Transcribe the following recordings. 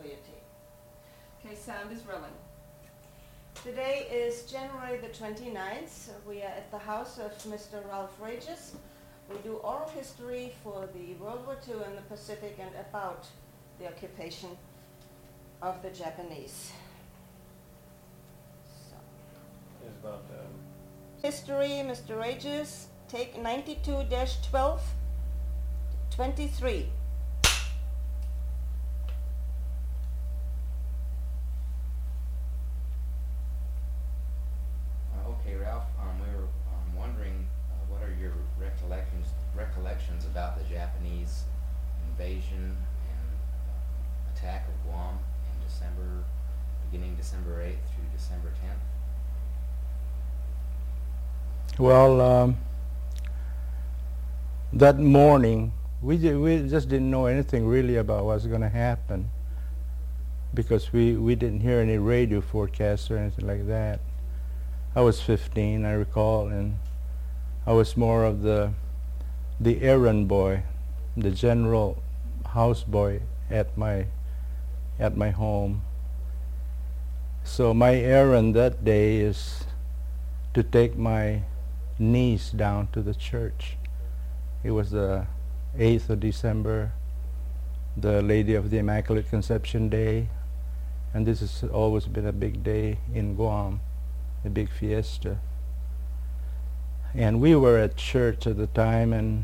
for your tea. Okay, sound is rolling. Today is January the 29th. We are at the house of Mr. Ralph Regis. We do oral history for the World War II in the Pacific and about the occupation of the Japanese. So. It's about History, Mr. Regis, take 92-12, 23. Okay, Ralph, we were wondering what are your recollections about the Japanese invasion and attack of Guam in December, beginning December 8th through December 10th? well, that morning we just didn't know anything really about what's going to happen because we didn't hear any radio forecasts or anything like that. I was 15, I recall, and I was more of the errand boy, the general houseboy at my home. So my errand that day is to take my niece down to the church. It was the 8th of December, the Lady of the Immaculate Conception Day, and this has always been a big day in Guam, a big fiesta. And we were at church at the time, and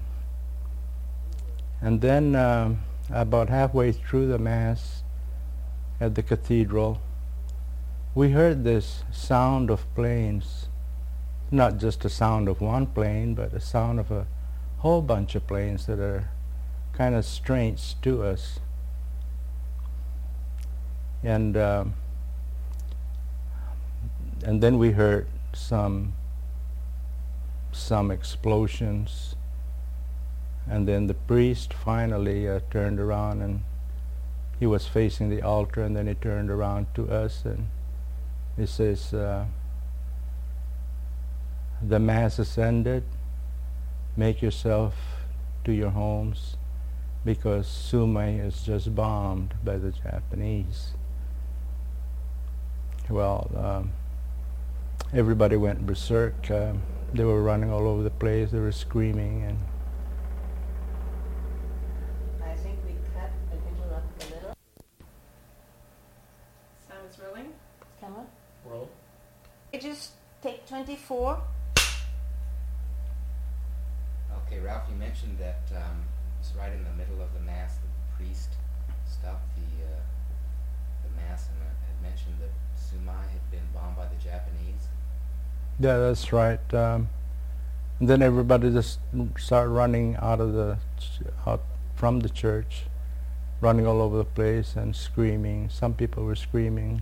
then about halfway through the Mass at the cathedral, we heard this sound of planes. Not just the sound of one plane, but the sound of a whole bunch of planes that are kind of strange to us. And then we heard some explosions, and then the priest finally turned around, and he was facing the altar, and then he turned around to us and he says, the Mass has ended. Make yourself to your homes because Sumai is just bombed by the Japanese. Well, everybody went berserk. They were running all over the place. They were screaming, and I think we cut and interrupt a little. Sound is rolling. Camera? roll. Just take 24. Okay, Ralph, you mentioned that it's right in the middle of the Mass, the priest stopped the Mass and had mentioned that Sumai had been bombed by the Japanese. Yeah, that's right. And then everybody just started running out from the church, running all over the place and screaming. Some people were screaming.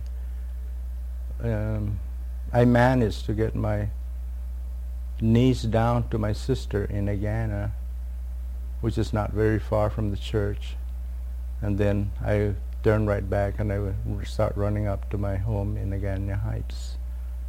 I managed to get my niece down to my sister in Agana, which is not very far from the church, and then I turned right back and I would start running up to my home in Agana Heights.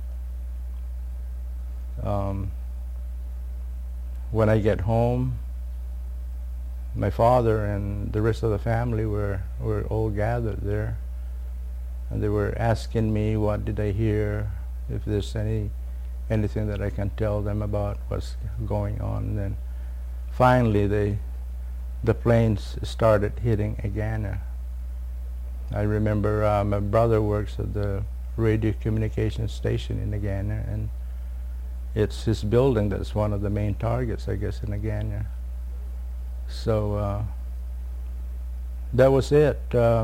When I get home, my father and the rest of the family were all gathered there, and they were asking me what did I hear, if there's anything that I can tell them about what's going on. And then finally the planes started hitting Agana. I remember my brother works at the radio communication station in Agana, and it's his building that's one of the main targets, I guess, in Agana. So that was it.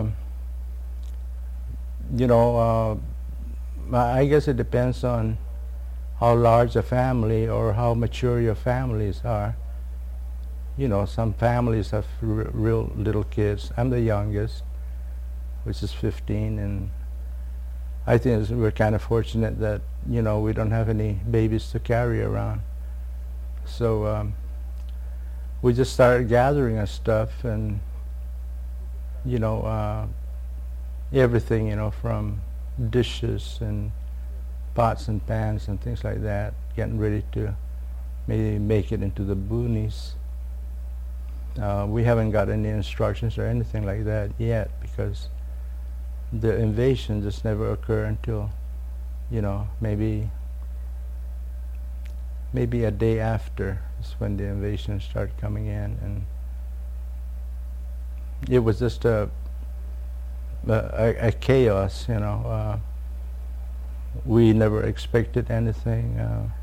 I guess it depends on how large a family or how mature your families are. You know, some families have real little kids. I'm the youngest, which is 15, and I think we're kind of fortunate that, we don't have any babies to carry around. So we just started gathering our stuff and, everything, from dishes and pots and pans and things like that, getting ready to maybe make it into the boonies. We haven't got any instructions or anything like that yet because the invasion just never occurred until, maybe a day after is when the invasion started coming in, and it was just a chaos, we never expected anything.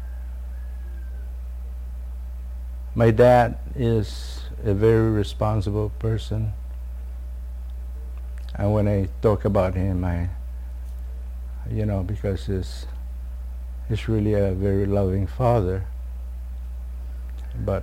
My dad is a very responsible person, and when I talk about him, because he's really a very loving father, but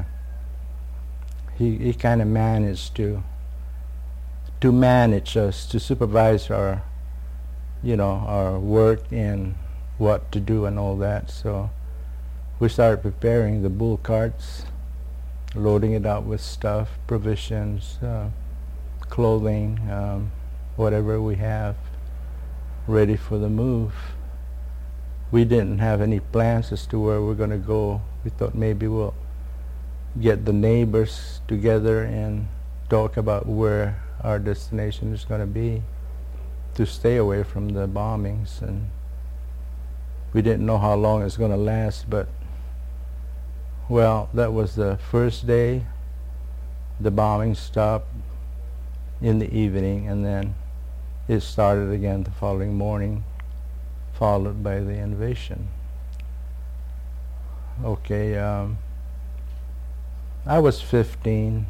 he kind of managed to manage us, to supervise our our work and what to do and all that. So we started preparing the bull carts, loading it out with stuff, provisions, clothing, whatever we have ready for the move. We didn't have any plans as to where we're going to go. We thought maybe we'll get the neighbors together and talk about where our destination is going to be, to stay away from the bombings. And we didn't know how long it's going to last, but well, that was the first day. The bombing stopped in the evening, and then it started again the following morning, followed by the invasion. Okay, I was 15.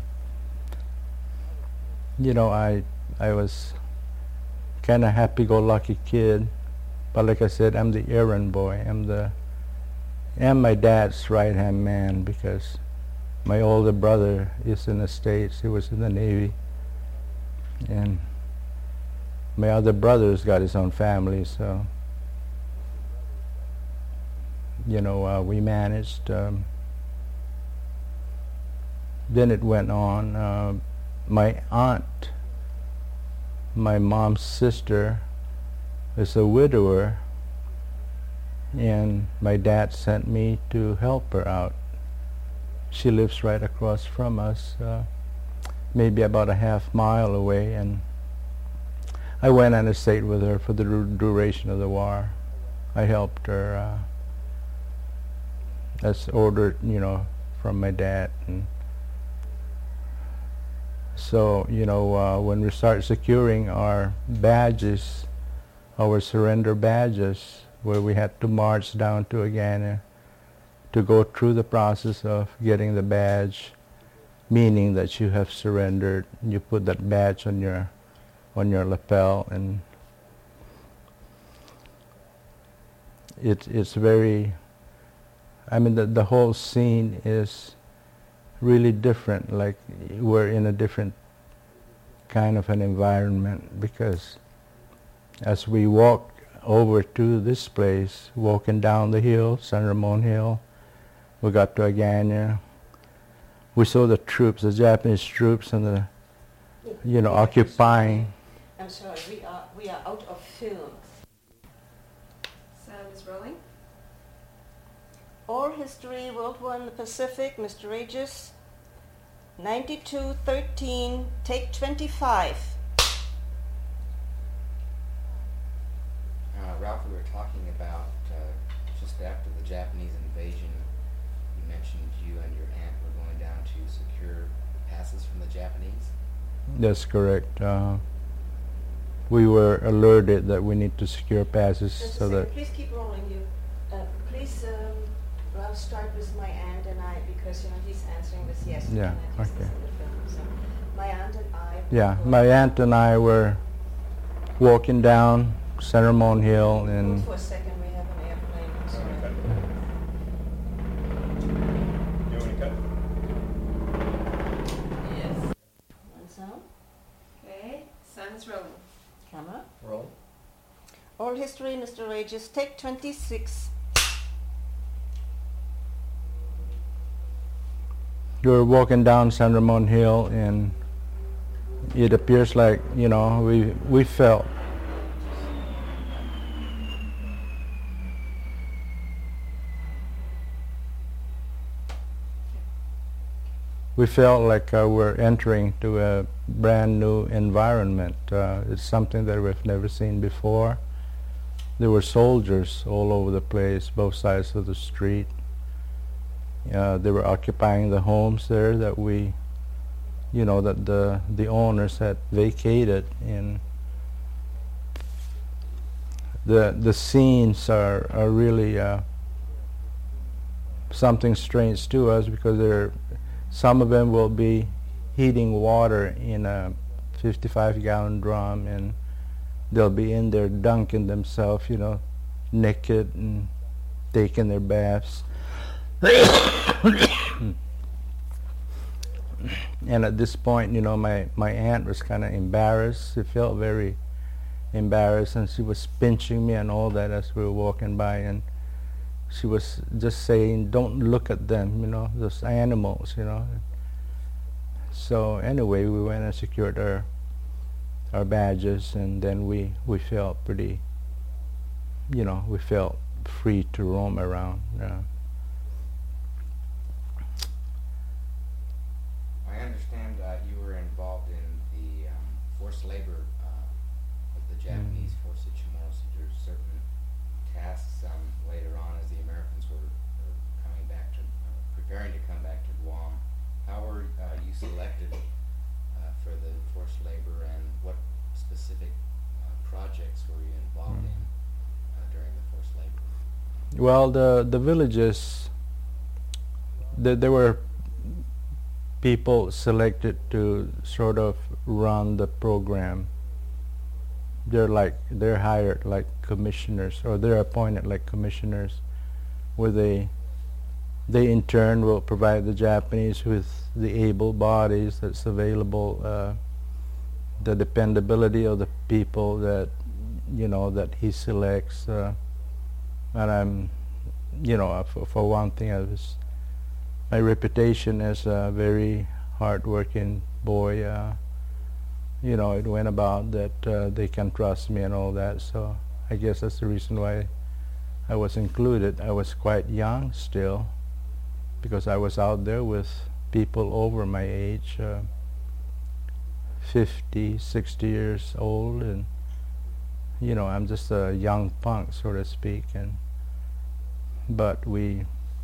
I was kind of happy-go-lucky kid, but like I said, I'm the errand boy. I'm my dad's right-hand man, because my older brother is in the States. He was in the Navy, and my other brother's got his own family, so we managed. Then it went on. My aunt, my mom's sister, is a widower, and my dad sent me to help her out. She lives right across from us, maybe about a half mile away, and I went and stayed with her for the duration of the war. I helped her as ordered, from my dad. And so, when we start securing our badges, our surrender badges, where we had to march down to Agana to go through the process of getting the badge, meaning that you have surrendered. You put that badge on your lapel, and it's very, the whole scene is really different. Like, we're in a different kind of an environment, because as we walk over to this place, walking down the hill, San Ramon Hill, we got to Agana. We saw the troops, the Japanese troops, and the occupying. I'm sorry, we are out of film. Sound is rolling. Oral history, World War in the Pacific, Mr. Regis, 9213, take 25. Ralph, we were talking about just after the Japanese invasion, you mentioned you and your aunt were going down to secure passes from the Japanese. That's correct. We were alerted that we need to secure passes Just a so second, that. please keep rolling. Please, Ralph, start with my aunt and I, because he's answering this yes. we Yeah, cannot use this okay. in the film. So, my aunt and I. Yeah, were- my aunt and I were walking down San Ramon Hill, Hold and for a second, we have an airplane. I'm sorry. You want to cut? Yes. One sound, Okay, sound is rolling. camera. Roll. Oral history, Mr. Regis, take 26. we were walking down San Ramon Hill, and it appears like, we felt we felt like we're entering to a brand new environment. It's something that we've never seen before. There were soldiers all over the place, both sides of the street. They were occupying the homes there that we, that the owners had vacated. And the scenes are really something strange to us, because some of them will be heating water in a 55-gallon drum, and they'll be in there dunking themselves, naked and taking their baths. And at this point, my aunt was kind of embarrassed. She felt very embarrassed, and she was pinching me and all that as we were walking by, and she was just saying, "Don't look at them, those animals, So anyway, we went and secured our badges, and then we felt pretty, we felt free to roam around. I understand you were involved in the forced labor of the Japanese forced to Chamorros. There's certain tasks later on as the Americans were coming back to, preparing to come back to Guam. How were you selected for the forced labor, and what specific projects were you involved in during the forced labor? Well, the villages, there were people selected to sort of run the program. They're hired like commissioners, or they're appointed like commissioners, where they in turn will provide the Japanese with the able bodies that's available, the dependability of the people that that he selects, and I'm for one thing, my reputation as a very hard-working boy, it went about that they can trust me and all that, so I guess that's the reason why I was included. I was quite young still, because I was out there with people over my age, 50, 60 years old, and I'm just a young punk, so to speak. But we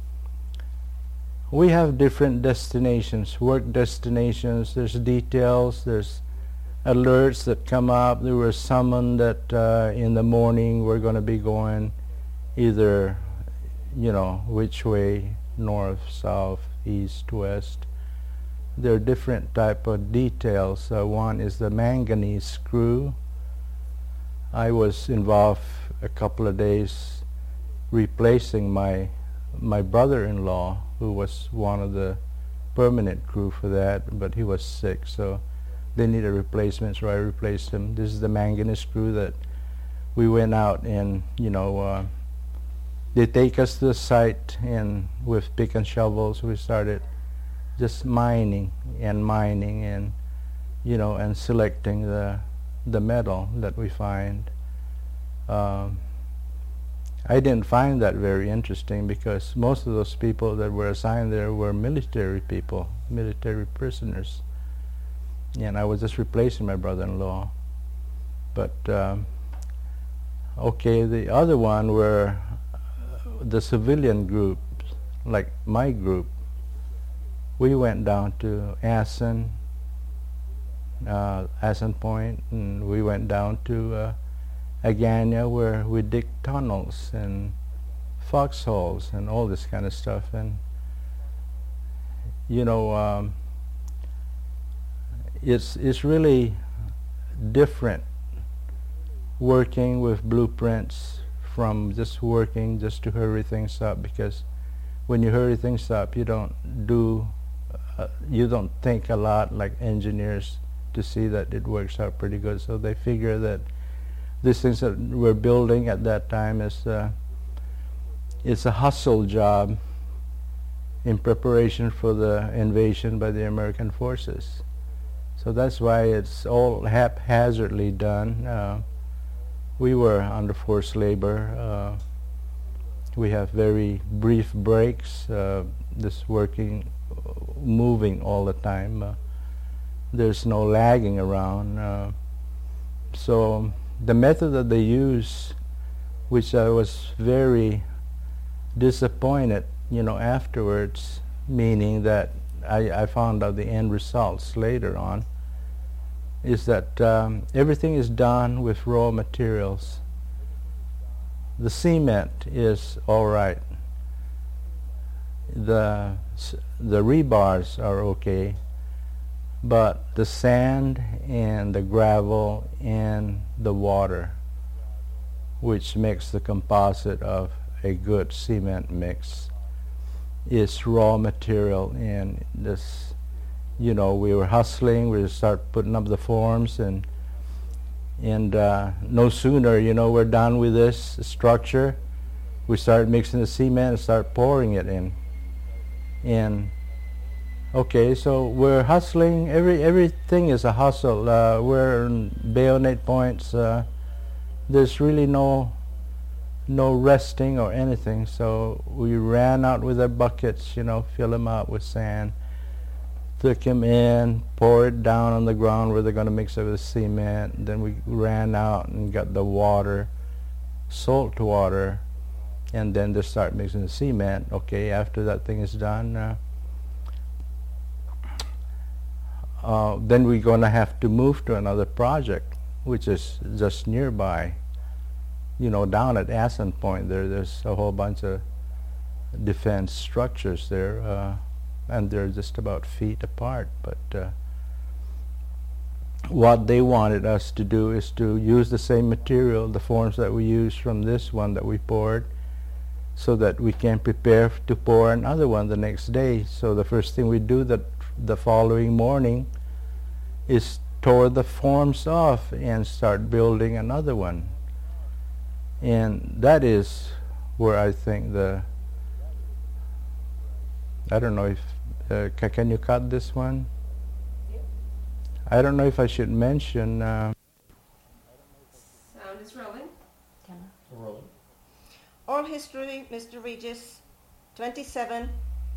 have different destinations, work destinations. There's details, there's alerts that come up. There was someone that in the morning we're going to be going either, which way, north, south, east, west. There are different type of details. One is the manganese crew. I was involved a couple of days replacing my brother-in-law, who was one of the permanent crew for that, but he was sick, so they needed a replacement, so I replaced him. This is the manganese crew that we went out and, they take us to the site, and with pick and shovels we started just mining and and selecting the metal that we find. I didn't find that very interesting, because most of those people that were assigned there were military people, military prisoners, and I was just replacing my brother-in-law. But okay, the other one were the civilian groups, like my group. We went down to Assen Point, and we went down to Agana, where we dig tunnels and foxholes and all this kind of stuff. And it's really different working with blueprints from just working just to hurry things up, because when you hurry things up, you don't think a lot like engineers to see that it works out pretty good. So they figure that these things that we're building at that time it's a hustle job in preparation for the invasion by the American forces. So that's why it's all haphazardly done. We were under forced labor We have very brief breaks, just working, moving all the time. There's no lagging around. So the method that they use, which I was very disappointed, afterwards, meaning that I found out the end results later on, is that everything is done with raw materials. The cement is all right. The rebars are okay, but the sand and the gravel and the water, which makes the composite of a good cement mix, is raw material. And this, we were hustling. We start putting up the forms, and no sooner, we're done with this structure, we start mixing the cement and start pouring it in. And okay, so we're hustling. Everything is a hustle. We're on bayonet points. There's really no resting or anything. So we ran out with our buckets, fill them up with sand, took him in, pour it down on the ground where they're going to mix it with cement. Then we ran out and got the water, salt water, and then they start mixing the cement. Okay, after that thing is done, then we're going to have to move to another project, which is just nearby. Down at Aspen Point, there's a whole bunch of defense structures there. And they're just about feet apart. But what they wanted us to do is to use the same material, the forms that we used from this one that we poured, so that we can prepare to pour another one the next day. So the first thing we do the following morning is tore the forms off and start building another one. And that is where I think I don't know if can you cut this one? I don't know if I should mention. Sound is rolling. Rolling. Oral history, Mr. Regis, 27.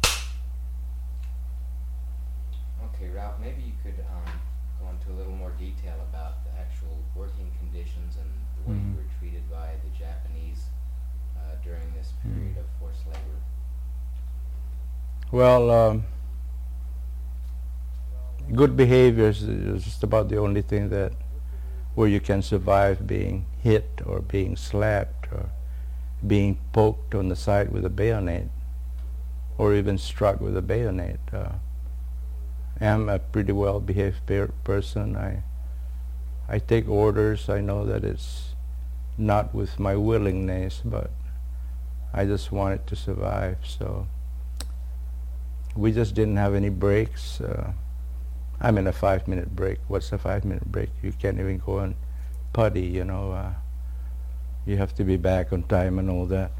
Okay, Ralph, maybe you could go into a little more detail about the actual working conditions and the way you were treated by the Japanese during this period of forced labor. Well, good behavior is just about the only thing where you can survive being hit or being slapped or being poked on the side with a bayonet or even struck with a bayonet. I'm a pretty well behaved person. I take orders. I know that it's not with my willingness, but I just wanted to survive. So we just didn't have any breaks. I'm in a 5-minute break. What's a 5-minute break? You can't even go and putty, you have to be back on time and all that.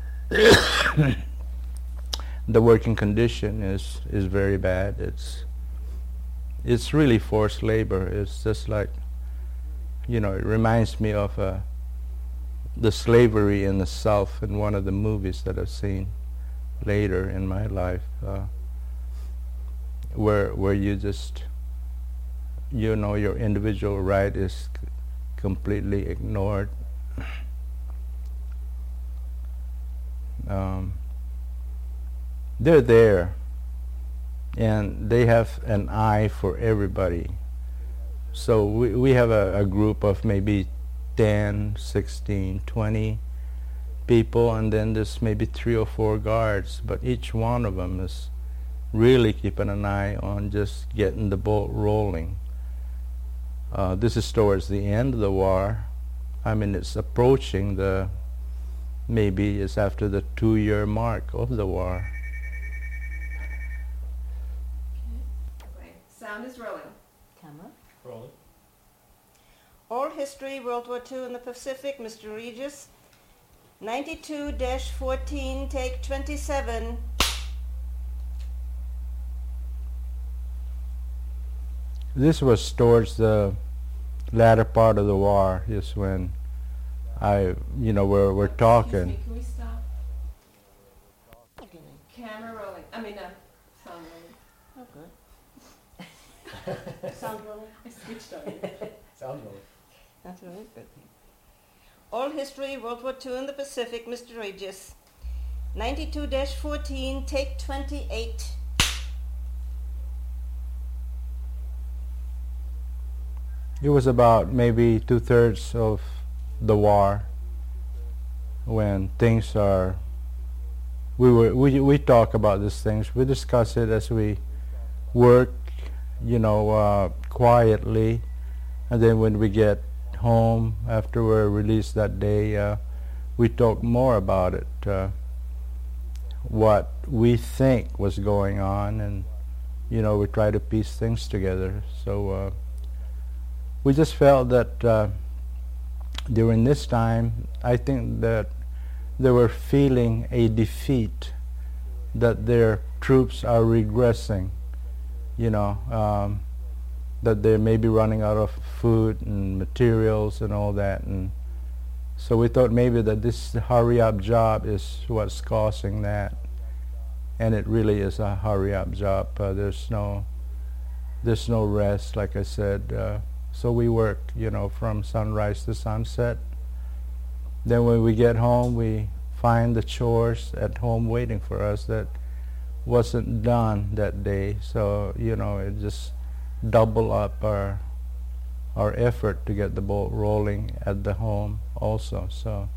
The working condition is very bad. It's really forced labor. It's just like, it reminds me of the slavery in the South in one of the movies that I've seen later in my life, where you just, your individual right is completely ignored. They're there, and they have an eye for everybody. So we have a group of maybe 10, 16, 20 people, and then there's maybe 3 or 4 guards, but each one of them is really keeping an eye on just getting the boat rolling. This is towards the end of the war. I mean, it's approaching maybe it's after the 2-year mark of the war. Okay. Sound is rolling. Camera. Rolling. Oral history, World War II in the Pacific, Mr. Regis, 92-14, take 27. This was towards the latter part of the war, is when we're Excuse talking. me, can we stop? Sound rolling. Oh, good. Sound rolling? I switched on you. Sounds really. That's very good. Oral history, World War II in the Pacific, Mr. Regis. 92-14, take 28. It was about maybe 2/3 of the war when things are. We talk about these things. We discuss it as we work, quietly, and then when we get home after we're released that day, we talk more about it, what we think was going on, and we try to piece things together. So we just felt that during this time, I think that they were feeling a defeat, that their troops are regressing, that they may be running out of food and materials and all that. And so we thought maybe that this hurry-up job is what's causing that. And it really is a hurry-up job. There's no rest, like I said. So we work, from sunrise to sunset. Then when we get home, we find the chores at home waiting for us that wasn't done that day. So, it just double up our effort to get the ball rolling at the home also. So,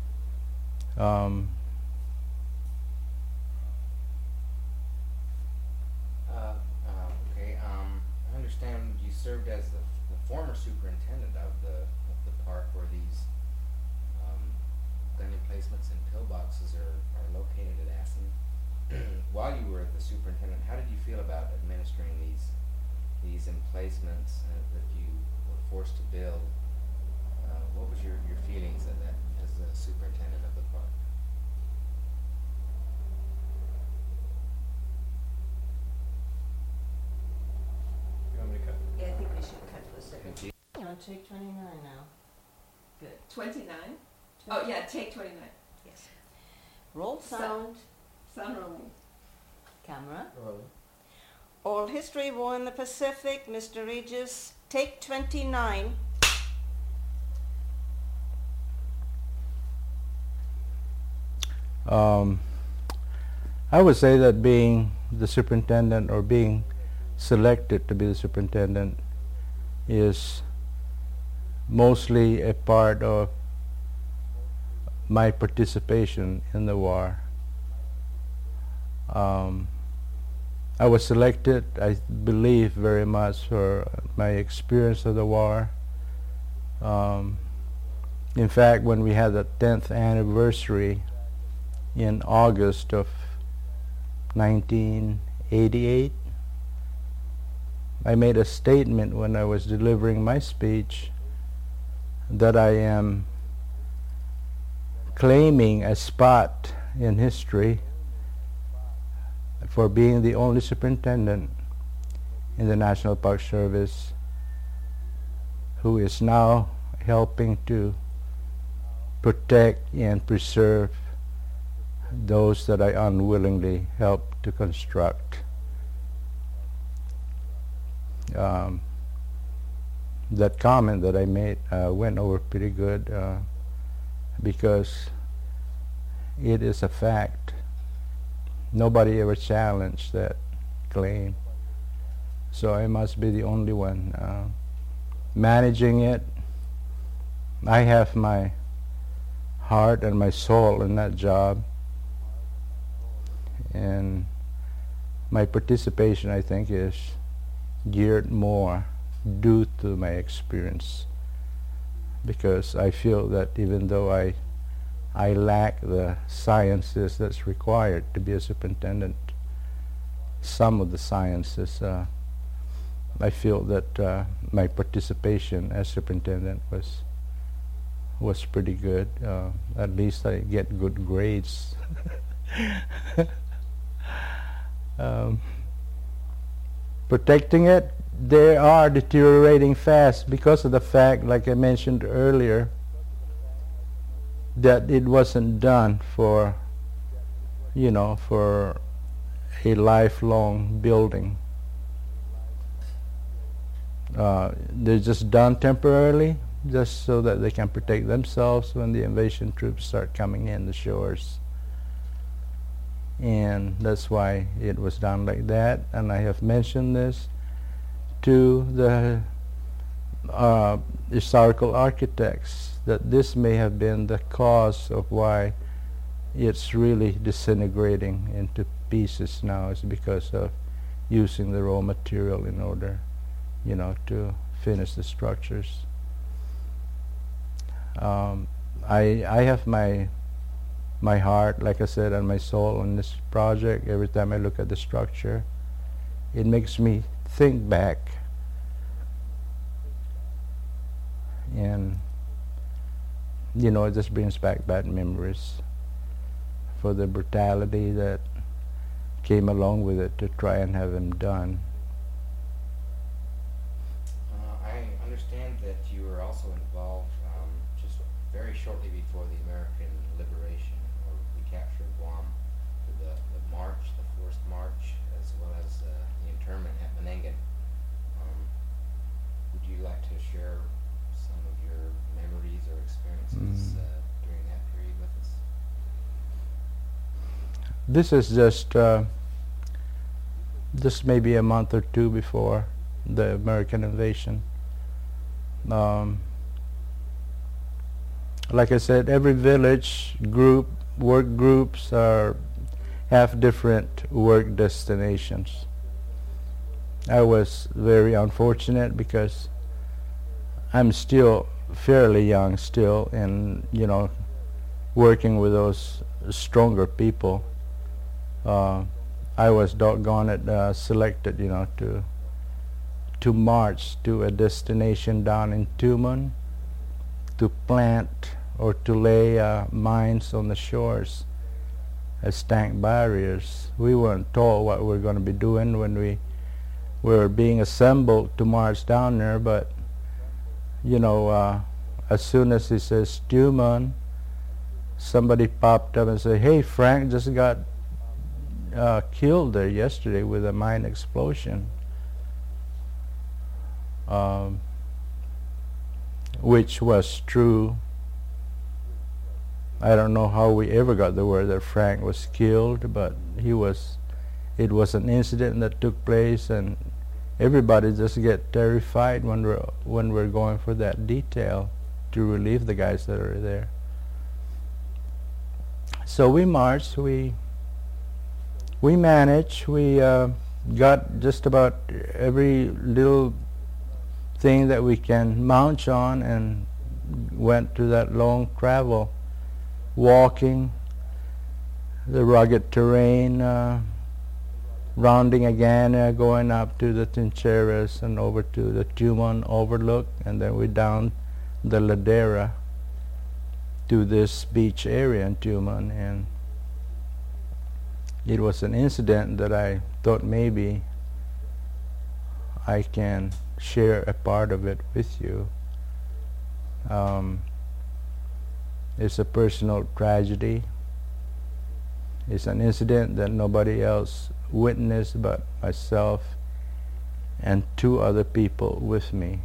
okay. I understand you served as the former superintendent of the park where these gun emplacements and pillboxes are located at Aspen. While you were the superintendent, how did you feel about administering these emplacements that you were forced to build? What was your feelings of that as the superintendent of the park? You want me to cut? Yeah, I think we should cut for a second. Thank you. On take 29 now. Good. 29? Oh, yeah, take 29. Yes. Roll sound. Sound rolling. Camera. Rolling. Oral history, war in the Pacific, Mr. Regis. Take 29. I would say that being the superintendent or being selected to be the superintendent is mostly a part of my participation in the war. I was selected, I believe, very much for my experience of the war. In fact, when we had the 10th anniversary in August of 1988, I made a statement when I was delivering my speech that I am claiming a spot in history for being the only superintendent in the National Park Service who is now helping to protect and preserve those that I unwillingly helped to construct. That comment that I made went over pretty good because it is a fact. Nobody ever challenged that claim. So I must be the only one managing it. I have my heart and my soul in that job, and my participation, I think, is geared more due to my experience, because I feel that even though I lack the sciences that's required to be a superintendent, some of the sciences, I feel that my participation as superintendent was pretty good. At least I get good grades. Protecting it, they are deteriorating fast because of the fact, like I mentioned earlier, that it wasn't done for a lifelong building. They're just done temporarily, just so that they can protect themselves when the invasion troops start coming in the shores. And that's why it was done like that. And I have mentioned this to the historical architects, that this may have been the cause of why it's really disintegrating into pieces now, is because of using the raw material in order, to finish the structures. I have my heart, like I said, and my soul on this project. Every time I look at the structure, it makes me think back, and it just brings back bad memories for the brutality that came along with it to try and have him done. I understand that you were also involved just very shortly before the American liberation or recapture of Guam, for the march, the forced march, as well as the internment at Menangan. Would you like to share some of your memories or experiences during that period with us? This is just maybe a month or two before the American invasion. Like I said, every village group, work groups have different work destinations. I was very unfortunate because I'm still fairly young still, and working with those stronger people. I was doggone it selected, to march to a destination down in Tumon to plant or to lay mines on the shores as tank barriers. We weren't told what we were going to be doing when we were being assembled to march down there, but as soon as he says Tumon, somebody popped up and said, "Hey, Frank just got killed there yesterday with a mine explosion," which was true. I don't know how we ever got the word that Frank was killed, but it was an incident that took place, and everybody just get terrified when we're going for that detail to relieve the guys that are there. So we marched, we managed, we got just about every little thing that we can mount on, and went to that long travel, walking the rugged terrain, rounding again, going up to the Trincheras and over to the Tumon Overlook, and then we down the Ladera to this beach area in Tumon. And it was an incident that I thought maybe I can share a part of it with you. It's a personal tragedy. It's an incident that nobody else witnessed but myself and two other people with me.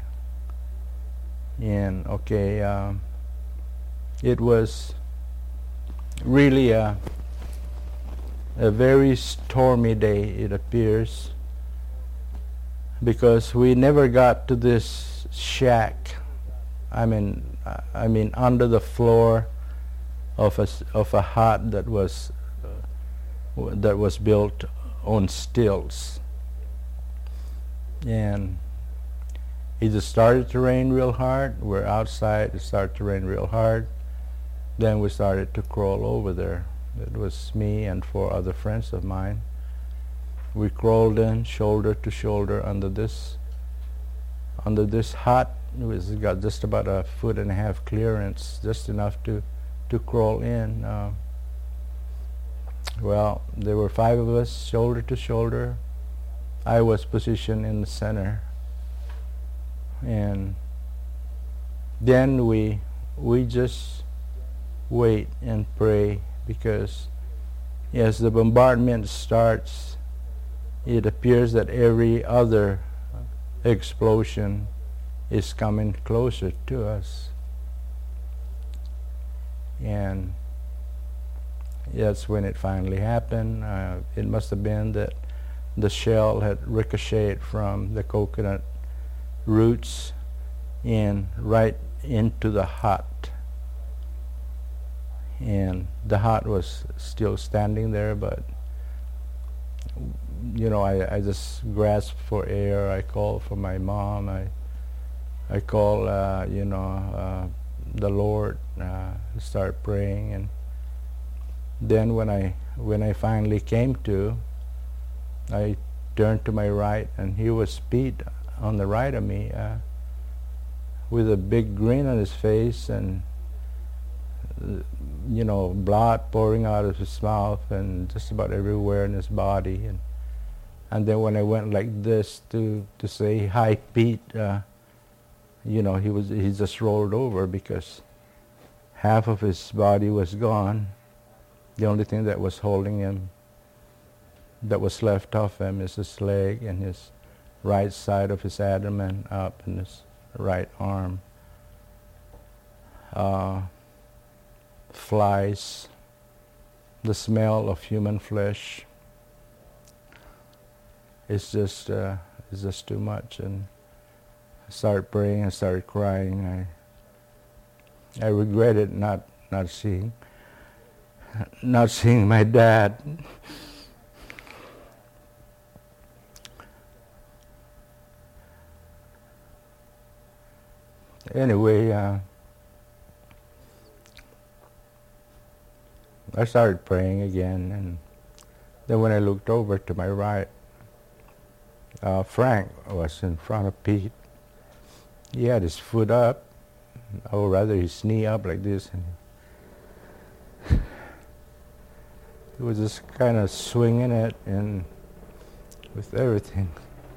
And it was really a very stormy day, it appears, because we never got to this shack. I mean under the floor of a hut that was built on stilts, and it just started to rain real hard. We're outside, it started to rain real hard. Then we started to crawl over there. It was me and 4 other friends of mine. We crawled in shoulder to shoulder under this hut. It was got just about 1.5 foot clearance, just enough to crawl in. Well, there were 5 of us, shoulder to shoulder. I was positioned in the center, and then we just wait and pray, because as the bombardment starts, it appears that every other explosion is coming closer to us. And that's when it finally happened. It must have been that the shell had ricocheted from the coconut roots and right into the hut. And the hut was still standing there, but I just grasped for air. I called for my mom. I called, the Lord, start praying, and then when I finally came to, I turned to my right, and he was Pete on the right of me, with a big grin on his face, and blood pouring out of his mouth and just about everywhere in his body, and then when I went like this to say hi, Pete, he just rolled over because half of his body was gone. The only thing that was holding him, that was left of him, is his leg and his right side of his abdomen up and his right arm. Flies, the smell of human flesh. It's just too much, and I started praying. I started crying. I regretted not seeing my dad. Anyway, I started praying again, and then when I looked over to my right, Frank was in front of Pete. He had his foot up, or rather his knee up like this, and he was just kind of swinging it and with everything.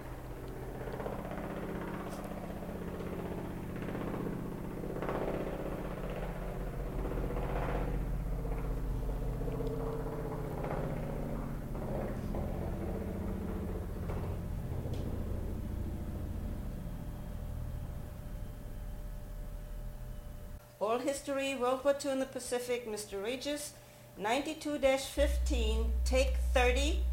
Oral History, World War II in the Pacific, Mr. Regis, 92-15, take 30.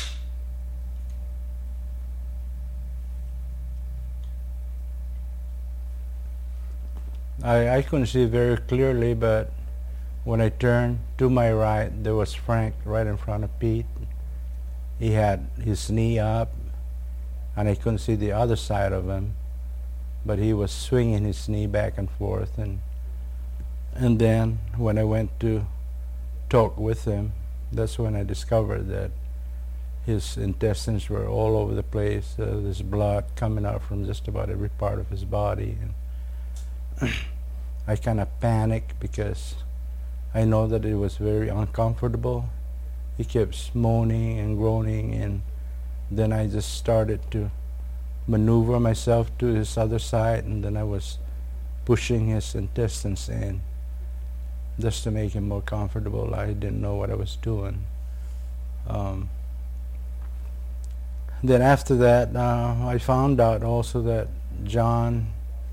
I couldn't see very clearly, but when I turned to my right, there was Frank right in front of Pete. He had his knee up, and I couldn't see the other side of him, but he was swinging his knee back and forth. And then when I went to talk with him, that's when I discovered that his intestines were all over the place. There's blood coming out from just about every part of his body. And I kind of panicked because I know that it was very uncomfortable. He kept moaning and groaning, and then I just started to maneuver myself to his other side, and then I was pushing his intestines in just to make him more comfortable. I didn't know what I was doing. Then after that, I found out also that John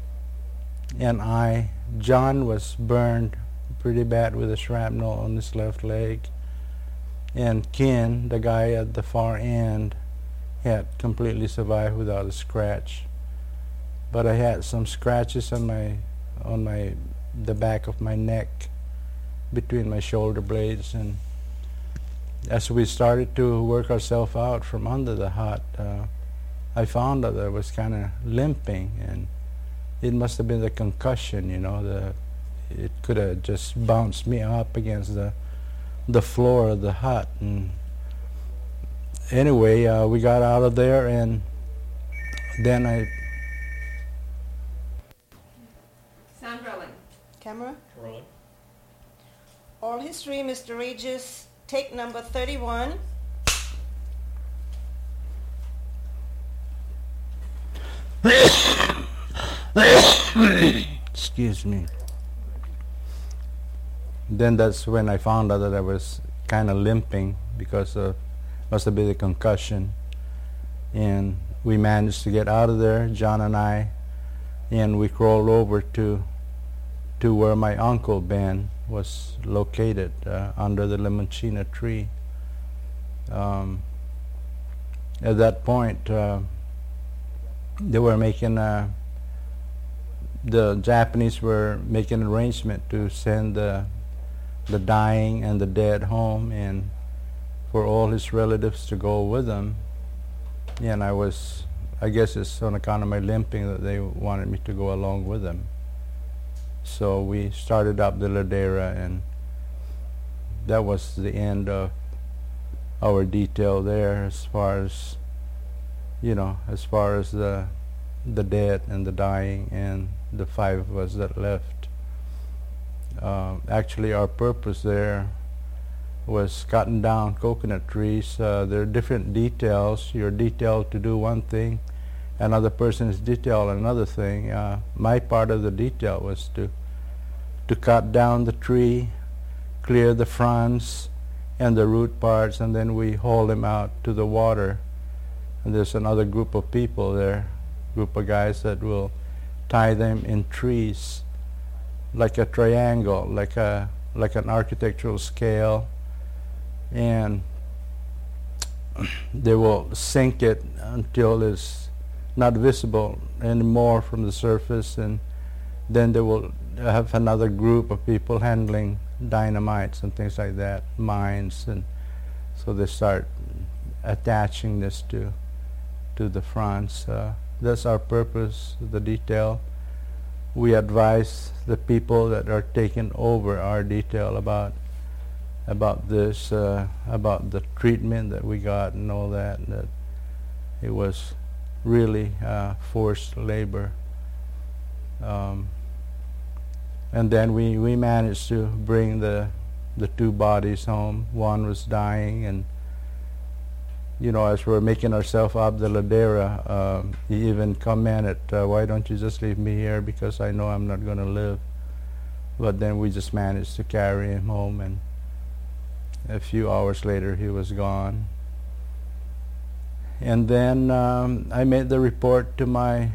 was burned pretty bad with a shrapnel on his left leg, and Ken, the guy at the far end, had completely survived without a scratch. But I had some scratches on the back of my neck, between my shoulder blades, and as we started to work ourselves out from under the hut, I found that I was kind of limping, and it must have been the concussion, it could have just bounced me up against the floor of the hut. And anyway, we got out of there, and then Sound rolling. Camera. Rolling. Oral History, Mr. Regis, take number 31. Excuse me. Then that's when I found out that I was kind of limping because of must have been the concussion. and we managed to get out of there, John and I, and we crawled over to where my uncle Ben was located, under the limoncina tree. At that point, they were making the Japanese were making an arrangement to send the dying and the dead home, and for all his relatives to go with them. And I guess it's on account of my limping that they wanted me to go along with them. So we started up the Ladera, and that was the end of our detail there, as far as the dead and the dying and the 5 of us that left. Actually, our purpose there was cutting down coconut trees. There are different details. You're detailed to do one thing, another person is detailed another thing. My part of the detail was to cut down the tree, clear the fronds and the root parts, and then we haul them out to the water. And there's another group of people there, group of guys that will tie them in trees, like a triangle, like an architectural scale, and they will sink it until it's not visible anymore from the surface, and then they will have another group of people handling dynamites and things like that, mines, and so they start attaching this to the fronts. That's our purpose, the detail. We advise the people that are taking over our detail about this, about the treatment that we got and all that it was really forced labor. And then we managed to bring the 2 bodies home. One was dying, and as we're making ourselves up the Ladera, he even commented, why don't you just leave me here, because I know I'm not going to live. But then we just managed to carry him home, and a few hours later he was gone. And then I made the report to my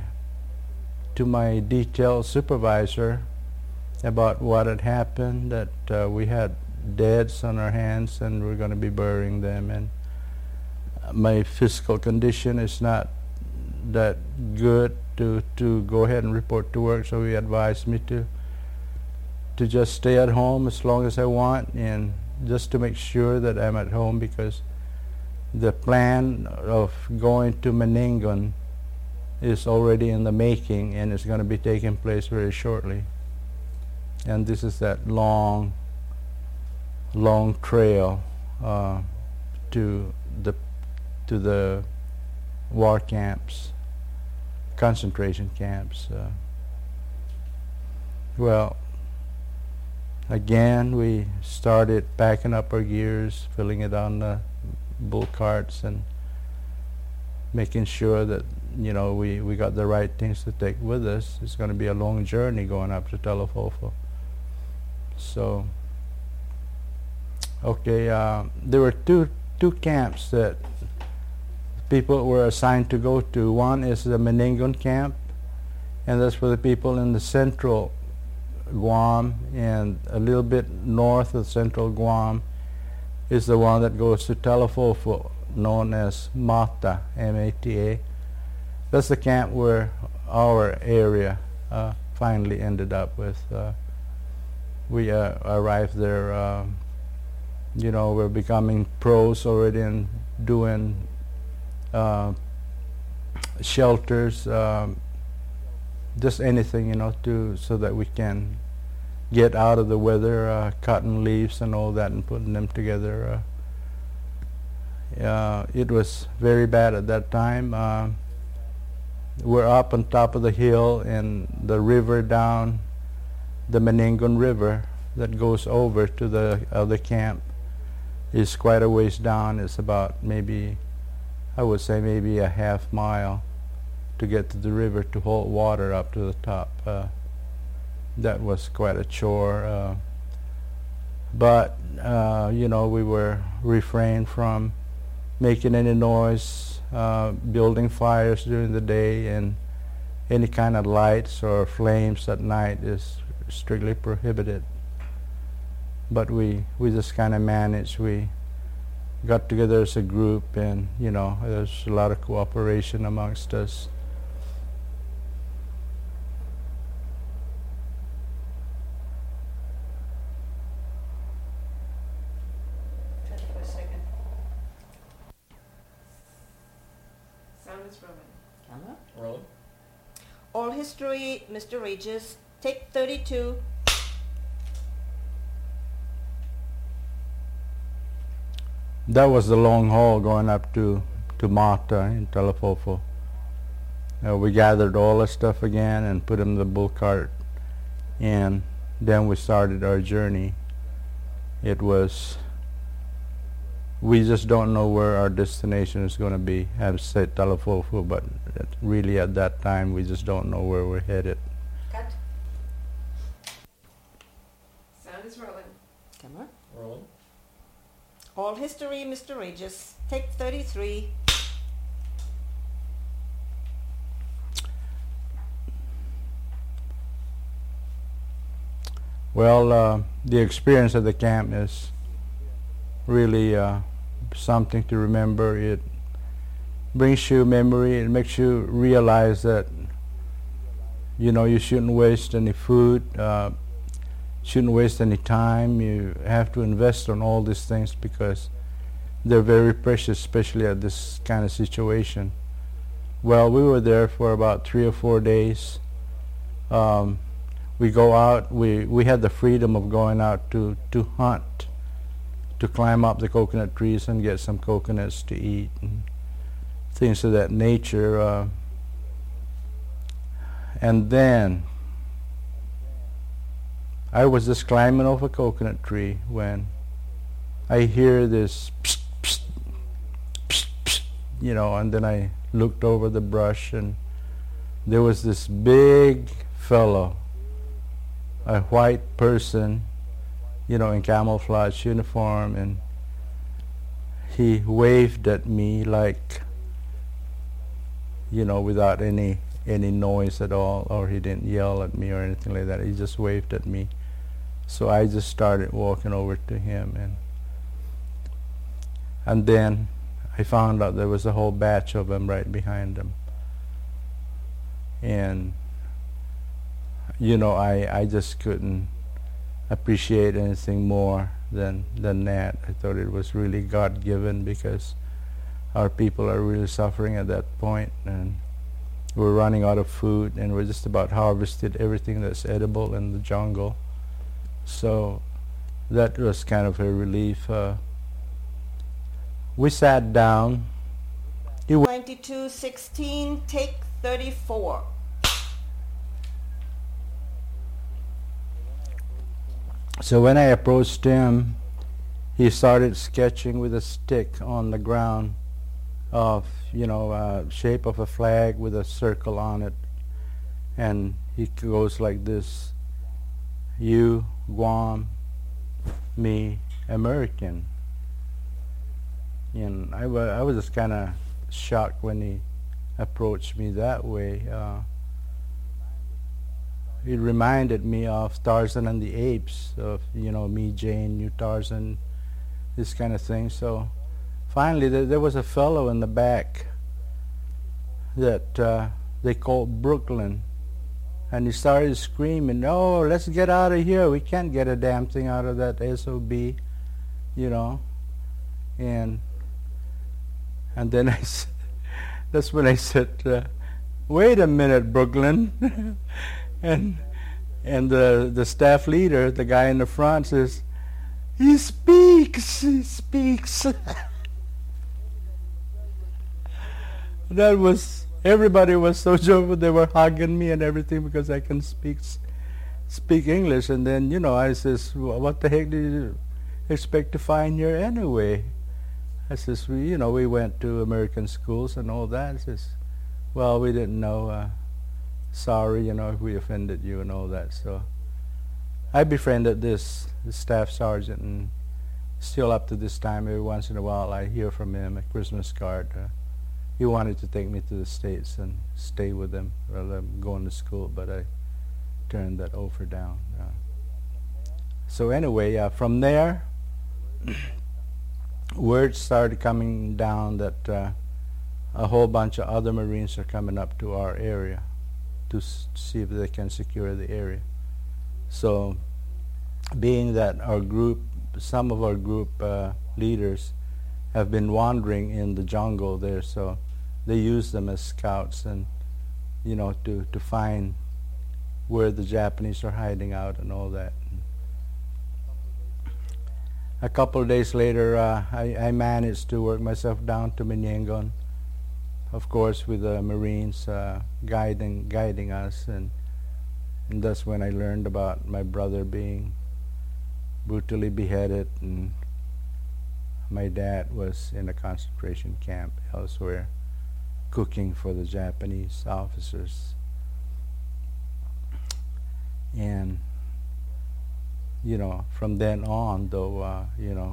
detail supervisor about what had happened, that we had deads on our hands and we're going to be burying them, and my physical condition is not that good to go ahead and report to work, so he advised me to just stay at home as long as I want, and just to make sure that I'm at home, because the plan of going to Meningon is already in the making, and it's going to be taking place very shortly. And this is that long trail to the war camps, concentration camps. Well, again, we started packing up our gears, filling it on the bull carts, and making sure that we got the right things to take with us. It's going to be a long journey going up to Talofofo. So, okay, there were two camps that people were assigned to go to. One is the Meningon camp, and that's for the people in the central Guam, and a little bit north of central Guam is the one that goes to Talofofo, known as Mata, M-A-T-A. That's the camp where our area finally ended up with. We arrived there, we're becoming pros already in doing shelters, just anything, so that we can get out of the weather, cotton leaves and all that, and putting them together. It was very bad at that time. We're up on top of the hill, and the river down, the Meningon River that goes over to the other camp is quite a ways down. It's about I would say maybe a half mile to get to the river to hold water up to the top. That was quite a chore. But we were refrained from making any noise, building fires during the day, and any kind of lights or flames at night is strictly prohibited. But we just kind of managed. We got together as a group, and there's a lot of cooperation amongst us. Just for a second. Sound is rolling. Camera. Rolling. Oral history, Mr. Regis. Take 32. That was the long haul going up to Mata in Talafofo. We gathered all the stuff again and put them in the bull cart, and then we started our journey. We just don't know where our destination is going to be. I've said Talafofo, but really at that time we just don't know where we're headed. Cut. Sound is rolling. Camera. Rolling. Oral history, Mr. Regis. Take 33. Well, the experience at the camp is really something to remember. It brings you memory. It makes you realize that you shouldn't waste any food, shouldn't waste any time. You have to invest on all these things because they're very precious, especially at this kind of situation. Well, we were there for about 3 or 4 days. We go out. We had the freedom of going out to hunt, to climb up the coconut trees and get some coconuts to eat and things of that nature. And then I was just climbing off a coconut tree when I hear this psst, psst, psst, psst, and then I looked over the brush, and there was this big fellow, a white person, in camouflage uniform, and he waved at me like, without any noise at all, or he didn't yell at me or anything like that. He just waved at me. So I just started walking over to him, and then I found out there was a whole batch of them right behind him. And I just couldn't appreciate anything more than that. I thought it was really God-given, because our people are really suffering at that point, and we're running out of food, and we're just about harvested everything that's edible in the jungle. So that was kind of a relief. We sat down. 92:16. Take 34. So when I approached him, he started sketching with a stick on the ground of, shape of a flag with a circle on it. And he goes like this: you, Guam, me, American. And I was just kind of shocked when he approached me that way. It reminded me of Tarzan and the Apes, of, me, Jane, you, Tarzan, this kind of thing. So finally there was a fellow in the back that they called Brooklyn, and he started screaming, "Oh, let's get out of here. We can't get a damn thing out of that SOB," and then that's when I said, "Wait a minute, Brooklyn." And the staff leader, the guy in the front, says, he speaks. That was, everybody was so joyful. They were hugging me and everything because I can speak English. And then, I says, what the heck did you expect to find here anyway? I says, we went to American schools and all that. I says, well, we didn't know. Sorry, if we offended you and all that. So I befriended this staff sergeant, and still up to this time, every once in a while I hear from him, a Christmas card. he wanted to take me to the States and stay with him while I'm going to school, but I turned that offer down. So anyway, from there, word started coming down that a whole bunch of other Marines are coming up to our area to see if they can secure the area. So being that our group, some of our group leaders have been wandering in the jungle there, so they use them as scouts and, you know, to find where the Japanese are hiding out and all that. A couple of days later, I managed to work myself down to Menyengon, of course with the Marines guiding us, and that's when I learned about my brother being brutally beheaded, and my dad was in a concentration camp elsewhere cooking for the Japanese officers. And you know, from then on, though, you know,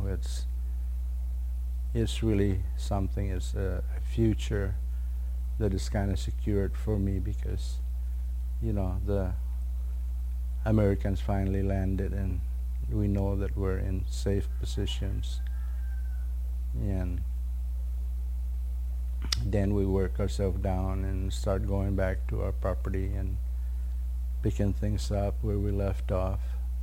it's really something. It's a future that is kind of secured for me because, you know, the Americans finally landed, and we know that we're in safe positions. And then we work ourselves down and start going back to our property and picking things up where we left off.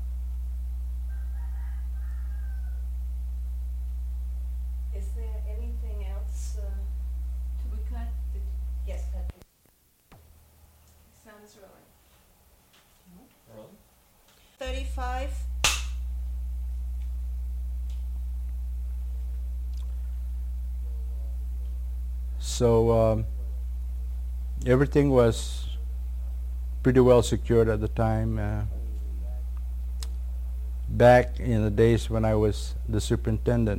Is there anything else to be cut? Yes, that is. Sound is rolling. Rolling. 35. So everything was pretty well secured at the time. Back in the days when I was the superintendent,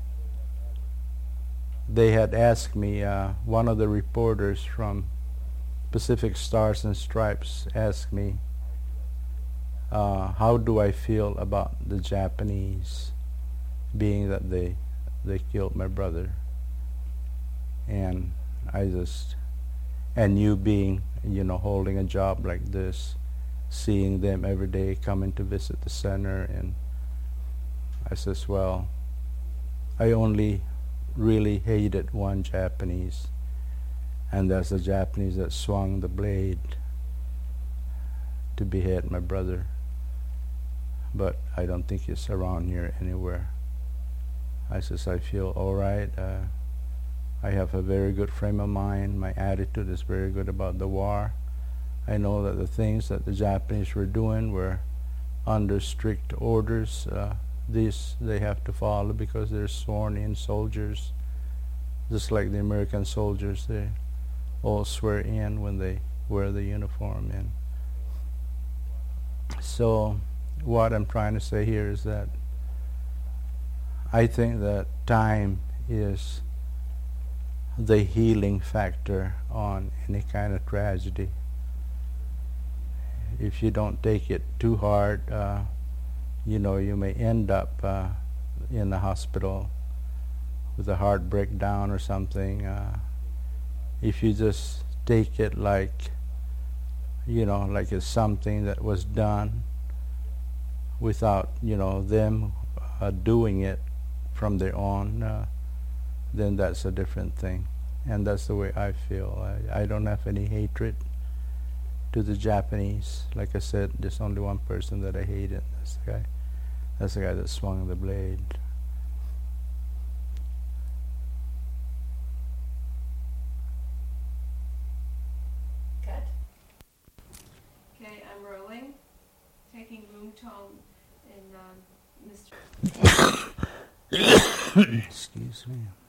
they had asked me, one of the reporters from Pacific Stars and Stripes asked me, how do I feel about the Japanese, being that they killed my brother. And and you being, you know, holding a job like this, seeing them every day coming to visit the center, and I says, well, I only really hated one Japanese, and that's the Japanese that swung the blade to behead my brother. But I don't think he's around here anywhere. I says, I feel all right. I have a very good frame of mind. My attitude is very good about the war. I know that the things that the Japanese were doing were under strict orders. These they have to follow because they're sworn in soldiers, just like the American soldiers. They all swear in when they wear the uniform. And so what I'm trying to say here is that I think that time is the healing factor on any kind of tragedy. If you don't take it too hard, you know, you may end up in the hospital with a heart breakdown or something. If you just take it like, you know, like it's something that was done without, you know, them doing it from their own, then that's a different thing. And that's the way I feel. I don't have any hatred to the Japanese. Like I said, there's only one person that I hated. That's the guy. That's the guy that swung the blade. Cut. Okay, I'm rolling. Taking room tone in Mr. Excuse me.